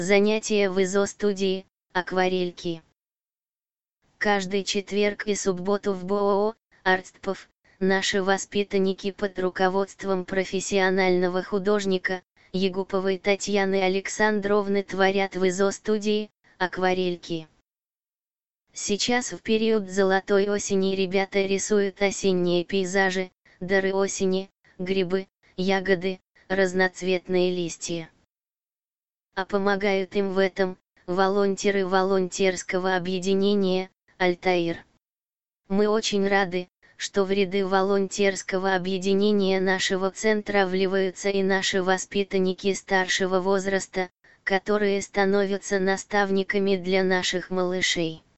Занятия в ИЗО-студии, акварельки. Каждый четверг и субботу в БОО «Артспов» наши воспитанники под руководством профессионального художника, Егуповой Татьяны Александровны творят в ИЗО-студии, акварельки. Сейчас в период золотой осени ребята рисуют осенние пейзажи, дары осени, грибы, ягоды, разноцветные листья. А помогают им в этом волонтеры волонтерского объединения «Альтаир». Мы очень рады, что в ряды волонтерского объединения нашего центра вливаются и наши воспитанники старшего возраста, которые становятся наставниками для наших малышей.